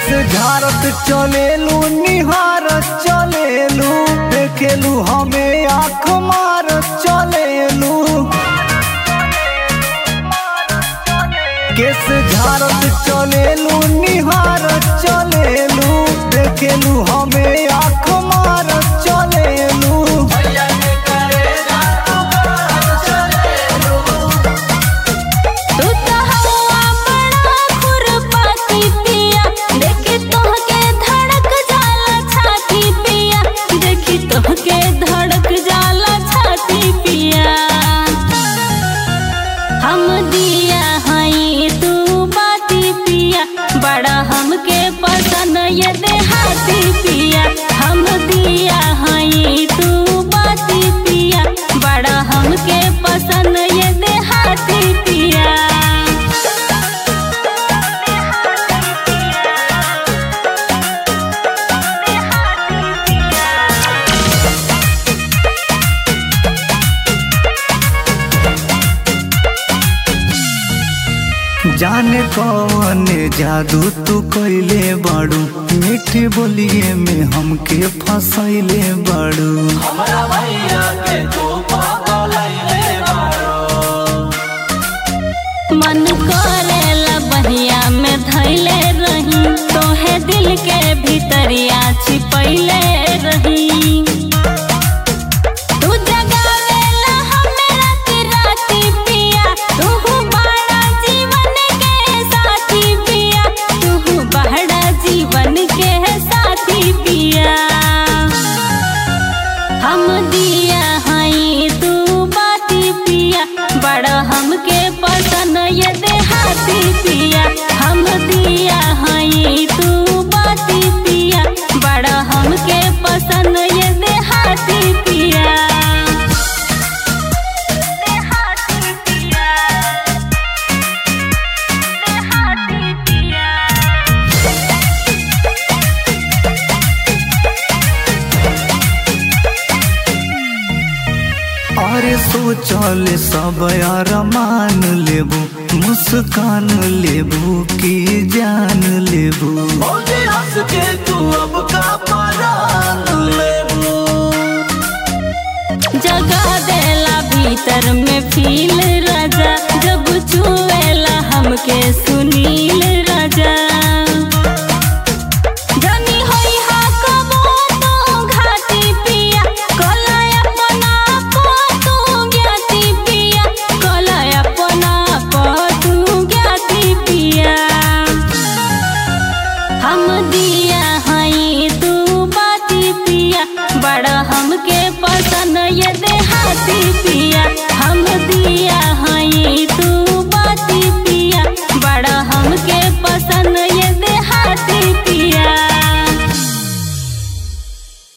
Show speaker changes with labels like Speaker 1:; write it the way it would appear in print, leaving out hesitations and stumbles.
Speaker 1: झारत चलेलू निहारत चलेलू देखेलू हमें आँख मारत चलेलू केस झारत चलेलू निहारत चलेलू देखेलू हमें आँख मारत चलेलू
Speaker 2: हम दिया हई तू बाती पिया बड़ा हमके पसंद ये देहाती पिया। हम दिया हई तू बाती पिया बड़ा हमके पसंद ये देहाती पिया।
Speaker 1: जाने कौन जादू तू कइले बाड़ू मीठी बोलिए में हमके फसैले बाड़ू
Speaker 3: हमरा भैया के तू पागलैले बाड़ो।
Speaker 2: मन करेला बहिया में धैले रही तोहे दिल के भीतरिया छिपैले रही। हम दिया हई तू बाती पिया बड़ा हमके पसंद ये देहाती पिया। हम दिया हई तू बाती पिया बड़ा हमके पसंद ये देहाती पिया।
Speaker 1: अरे सोचल सब यार मान लेबू मुस्कान लेबू की जान लेबू
Speaker 3: भौजी हंस के तू अब का परान लेबू।
Speaker 2: जगा देला भीतर में फील राजा जब छुएला हमके सुनी